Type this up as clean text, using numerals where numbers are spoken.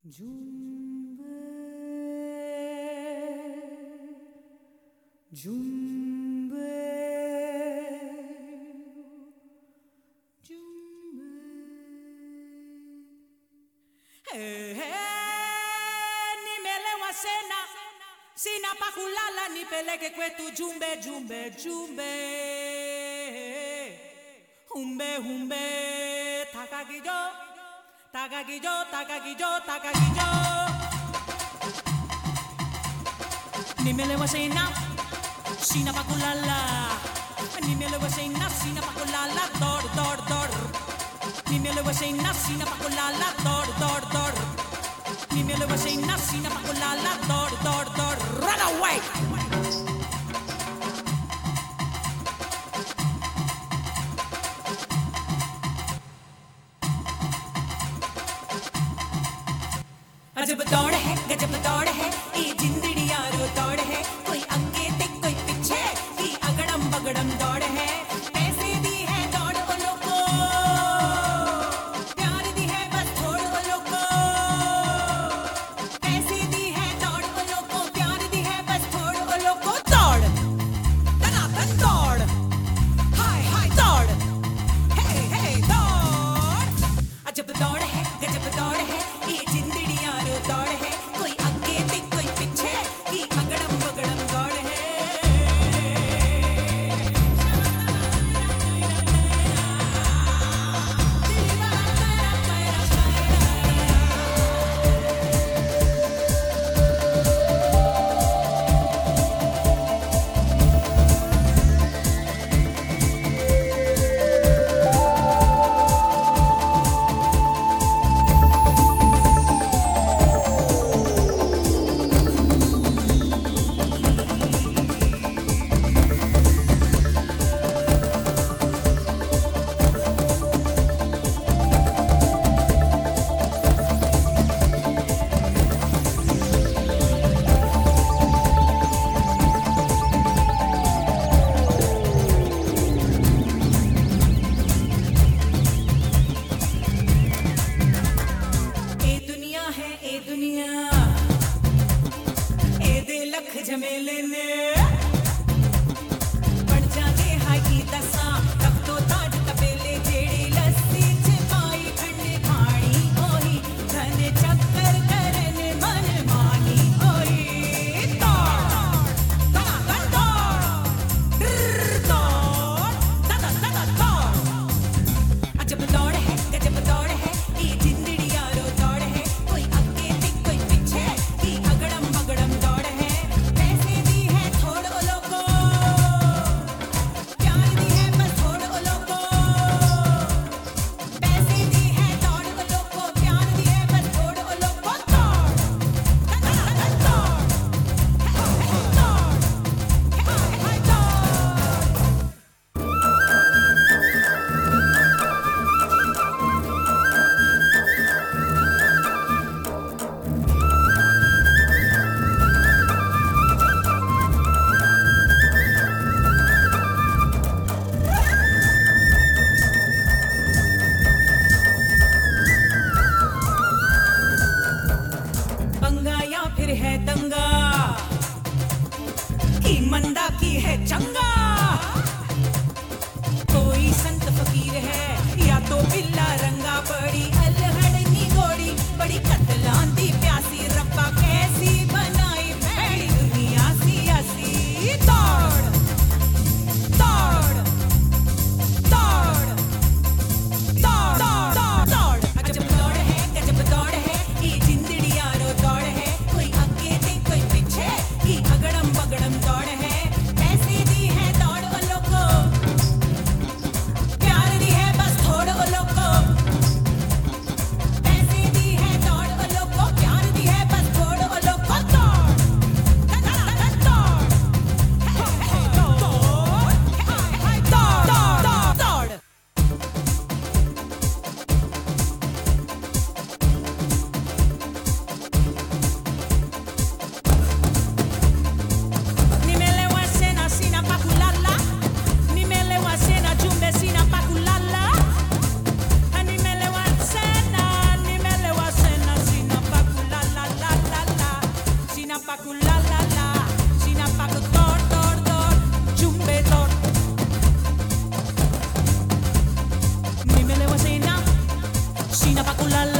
Jumbe, Jumbe, Jumbe. Hey, hey, nimelewa sena, sina pa kulala, nipeleke kwetu Jumbe, Jumbe, Jumbe. Humbe, humbe, takagijo. Takagijo, takagijo, takagijo. Nimelewa sena, sina pa kulala. Nimelewa sena, sina pa kulala. Dor, dor, dor. Nimelewa sena, sina pa kulala. Dor, dor, dor. Nimelewa sena, sina pa kulala. Dor, dor, dor. Run away. अजब दौड़ है गजब दौड़ है ये जिंदड़ी यारो दौड़ है कोई आगे ते कोई पीछे ये अगड़म बगड़म दौड़ है पैसे दी है दौड़ ओ लोगो प्यार दी है बस थोड़ ओ लोगो पैसे दी है दौड़ ओ लोगो प्यार दी है बस थोड़ ओ लोगो दौड़ दनादन दौड़ हाय हाय दौड़ हे हे दौड़ अजब दौड़ है गजब दौड़ है ये जिंदड़ी दौड़ है कोई आगे ते कोई पीछे की अगड़म बगड़म दौड़ है झमेले ने बढ़ जाने हाई की दसा तब तो ताज तपेले जेड़ी लस्सी छिपाई ठंडे पानी होई धन चक्कर करने मन मानी होई दौड़ दौड़ दौड़ दौड़ अजब दौड़ है गजब दौड़ है ये जिंदड़ी यारो दौड़ है कोई आगे ते कोई पीछे की अगड़म बगड़म दौड़ है पैसे दी है थोड़ ओ cucina pa' cularla.